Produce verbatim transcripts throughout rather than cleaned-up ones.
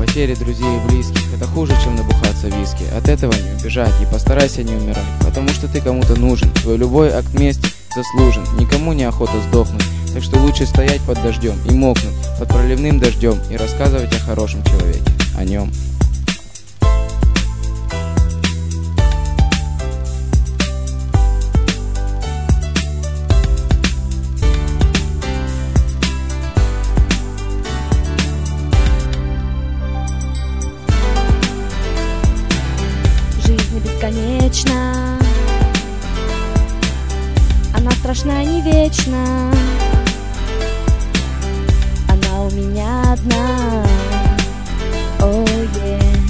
Потери друзей и близких — это хуже, чем набухаться виски. От этого не убежать и постарайся не умирать, потому что ты кому-то нужен. Твой любой акт мести заслужен, никому не охота сдохнуть. Так что лучше стоять под дождем и мокнуть под проливным дождем и рассказывать о хорошем человеке, о нем. Жизнь бесконечна, она страшна и не вечна, она у меня одна. Oh, yeah.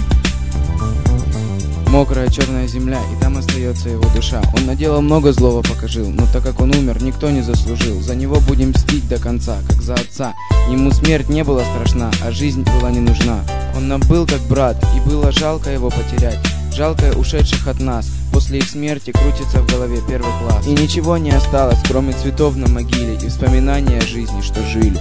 Мокрая черная земля, и там остается его душа. Он наделал много злого, покажил, но так как он умер, никто не заслужил. За него будем мстить до конца, как за отца. Ему смерть не была страшна, а жизнь была не нужна. Он нам был как брат, и было жалко его потерять. Жалко ушедших от нас, после их смерти крутится в голове первый класс. И ничего не осталось, кроме цветов на могиле и вспоминания о жизни, что жили.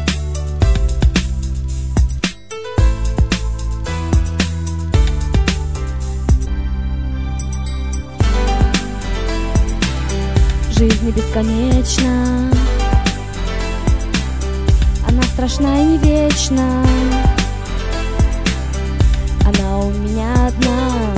Жизнь бесконечна, она страшна и не вечна, она у меня одна.